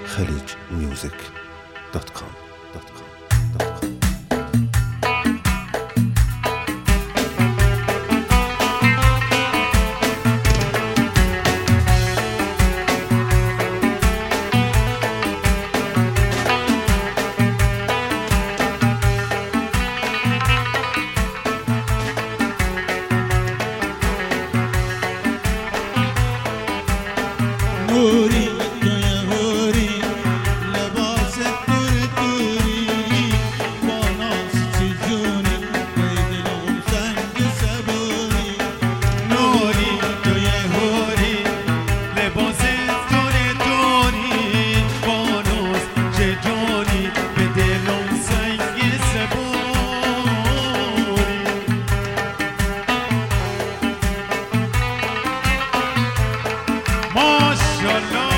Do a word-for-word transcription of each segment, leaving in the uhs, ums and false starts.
خلیج میوزیک دات کام. نوری توی هوری لباس دور دوری با ناز چی جونی دلم سنگ صبوری نوری توی هوری لباس دور دوری با ناز چه جونی به دلم سنگ صبوری ماشاءالله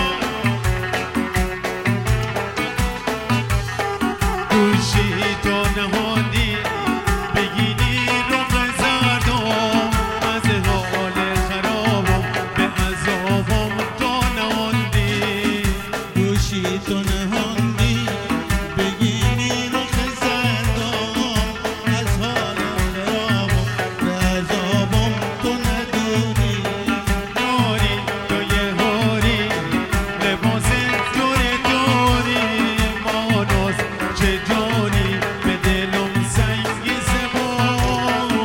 گوشی تو نهادی بگیری رخ زردم از حال خرابم به عذابم تو نهادی گوشی تو نهاندی بگیری رخ زردم از حال خرابم به عذابم تو نداری نوری توی هوری لباس دور دوری مانوس چه جانی به دلم سنگ سپاری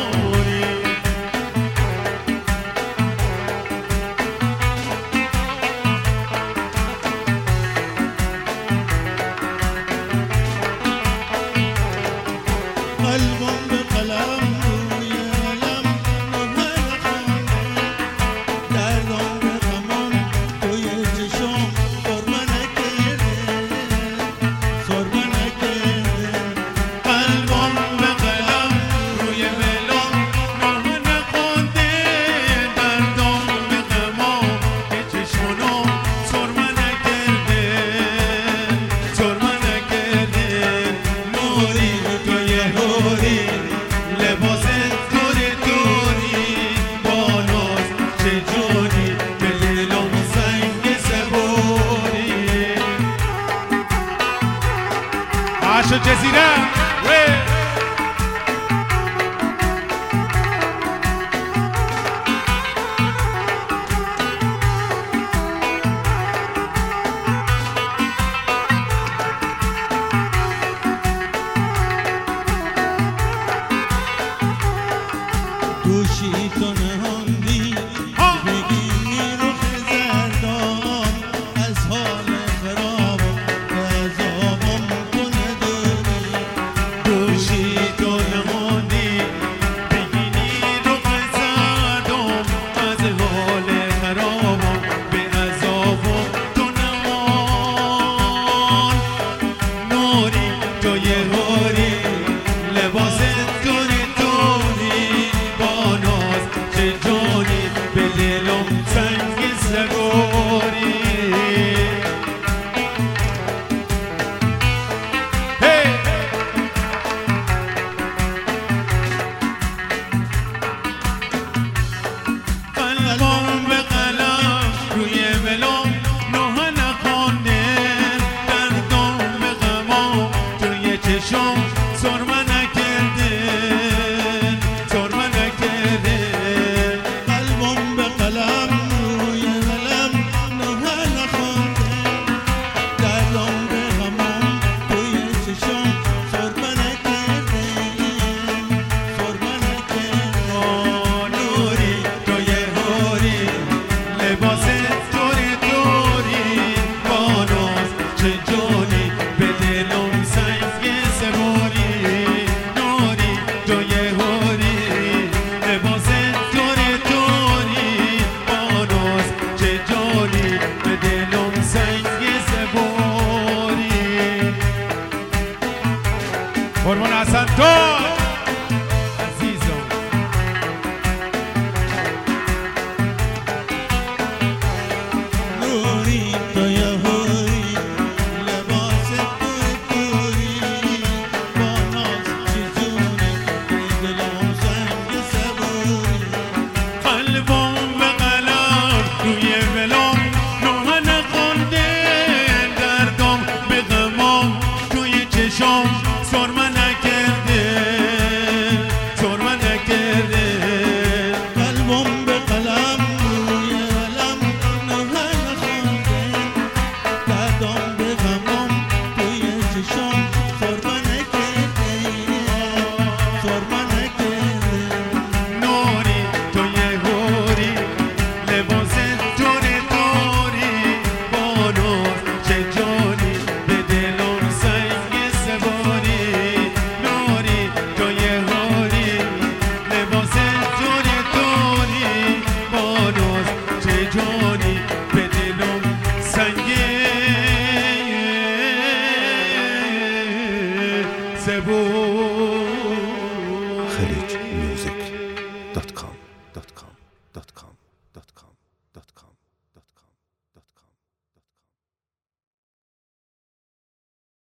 قلبم به قلم روی علم نمه خونده دردم به غمم توی چشم سرمه نکرده سرمه نکرده قلبم به قلم روی ولام نه نخونده دردم به غمام که چشمانم سرمه نکرده سرمه نکرده نوری توی هوری لباس دور دوری با ناز چه جونی به دلم سنگ صبوری عاش جزیره وی گوشی تو نهاندی بگیری رخ زردم از حال خرابم به عذابم تو نداری گوشی تو نماندی بگینی رخ زردم از حال خرابم به عذابم تو نمان نوری توی هوری لباس دور دوری با ناز چه جانی به دلم سنگ سگاری Hey! قلبم به قلم روی ولام نه نخونده دردم به غمام توی چشم سرمه نکرده سرمه نکرده قلبم به قلم روی قلم نه نخونده دردم به غمم توی چشم سرمه نکرده سرمه نکرده آه نوری توی هوری لباس دور دوری با ناز چه جانی به دلم سنگ سپاری نوری توی هوری لباس دور دوری با ناز چه جانی به دلم سنگ سپاری قربان حسن تو عزیزم نوری توی هوری لباس دور دوری با ناز چی جونی دلم سنگ صبوری قلبم به قلم روی ولام نه نخونده چشم سرمه نکرده سرمه نکرده قلبم به قلم روی علم نوحه نخونده دردم به غمم توی چشم سرمه نکرده سرمه نکرده نوری توی هوری لباس توری توری بانوز چه جانی به دلم سنگ سواری نوری توی هوری لباس توری توری بانوز چه جانی به دلم سنگ سواری